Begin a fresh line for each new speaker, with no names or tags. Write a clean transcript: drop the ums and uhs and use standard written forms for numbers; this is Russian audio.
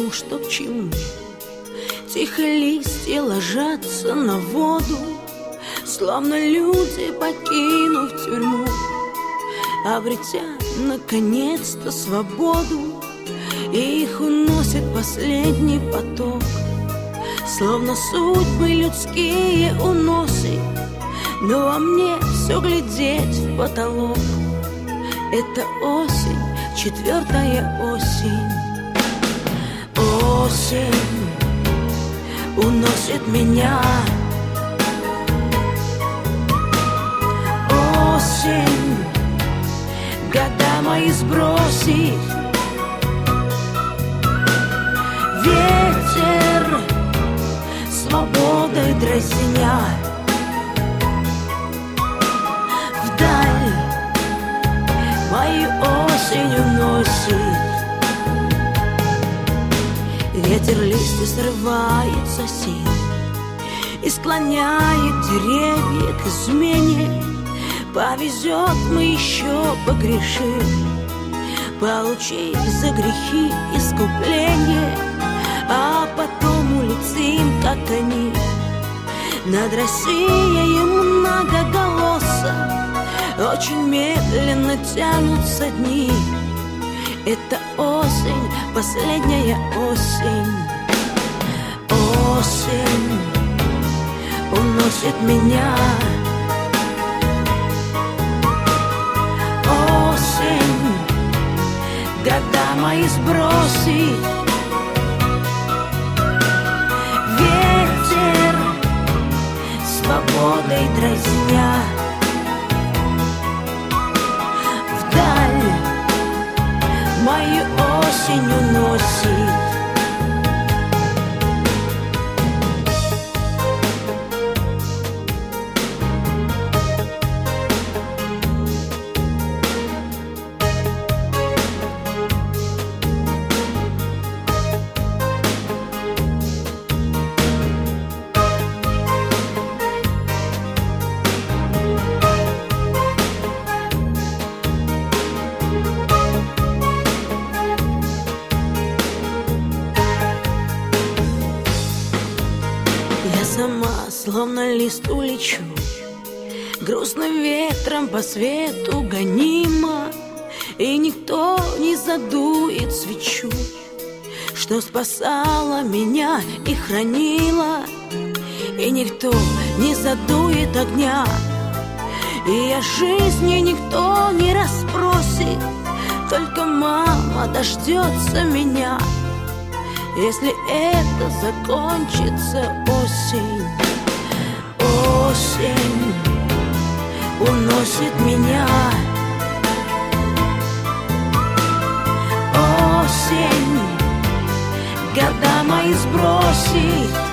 пойму, что к чему. Тихо листья ложатся на воду, словно люди, покинув тюрьму, обретя наконец-то свободу. И их уносит последний поток, словно судьбы людские уносит. Но во мне все глядеть в потолок. Это осень, 4-я осень. Осень уносит меня. Осень года мои сбросит. Ветер свободой дразня. Вдаль мою осень уносит. Ветер листья срывает со сил и склоняет деревья к измене. Повезет, мы еще погрешим, получив за грехи искупление, а потом улетим, как они. Над Россией многоголосо очень медленно тянутся дни. Это осень, последняя осень. Осень уносит меня. Осень года мои сбросит. Ветер свободой дразня. Вдаль мою осень уносит. Сама, словно лист, улечу, грустным ветром по свету гонима. И никто не задует свечу, что спасала меня и хранила. И никто не задует огня, и о жизни никто не расспросит. Только мама дождется меня, если это закончится осень. Осень уносит меня. Осень года мои сбросит.